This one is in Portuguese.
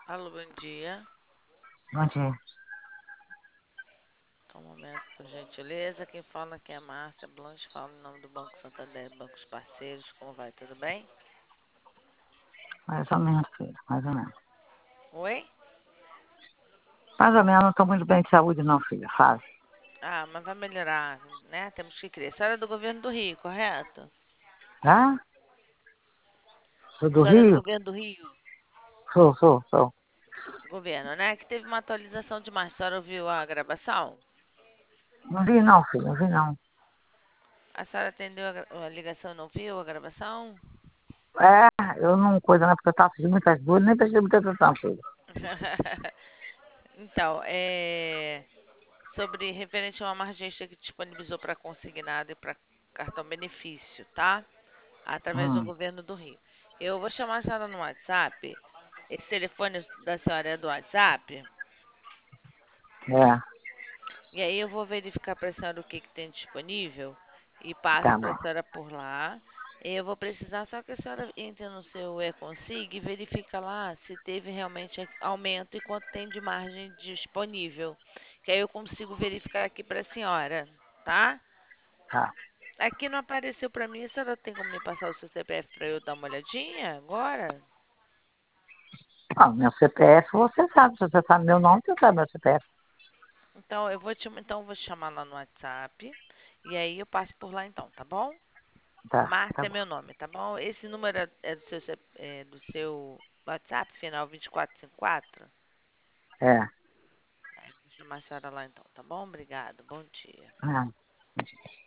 Alô, bom dia. Bom dia. Só um momento, por gentileza. Quem fala aqui é a Márcia Blanche, fala em nome do Banco Santander, bancos parceiros. Como vai? Tudo bem? Mais ou menos, filho. Mais ou menos. Oi? Mais ou menos, não estou muito bem de saúde, não, filha. Fala. Ah, mas vai melhorar, né? Temos que crer. A senhora é do governo do Rio, correto? Ah? Sou A do senhora é do Rio? governo do Rio? Sou. Governo, né? Que teve uma atualização de março. A senhora ouviu a gravação? Não vi, não, filho. Não vi, não. A senhora atendeu a ligação e não viu a gravação? É, eu não coisa, né? Porque eu estava assistindo muitas coisas, nem prestei muita atenção, filho. Então, sobre referente a uma margem extra que disponibilizou para consignado e para cartão benefício, tá? Através do Hum, governo do Rio. Eu vou chamar a senhora no WhatsApp. Esse telefone da senhora é do WhatsApp. é, E aí eu vou verificar para a senhora o que tem disponível e passo tá para a bom. senhora por lá. E eu vou precisar só que a senhora entre no seu e-consig e verifica lá se teve realmente aumento e quanto tem de margem disponível. Que aí eu consigo verificar aqui para a senhora, tá? Tá. Aqui não apareceu para mim. A senhora tem como me passar o seu CPF para eu dar uma olhadinha agora? Não, meu CPF você sabe. Se você sabe meu nome, você sabe meu CPF. Então eu vou te chamar lá no WhatsApp e aí eu passo por lá então, tá bom? Tá Márcia é bom. meu nome, tá bom? Esse número é do seu WhatsApp, final 2454? É. Vou chamar a senhora lá então, tá bom? Obrigado, bom dia. É.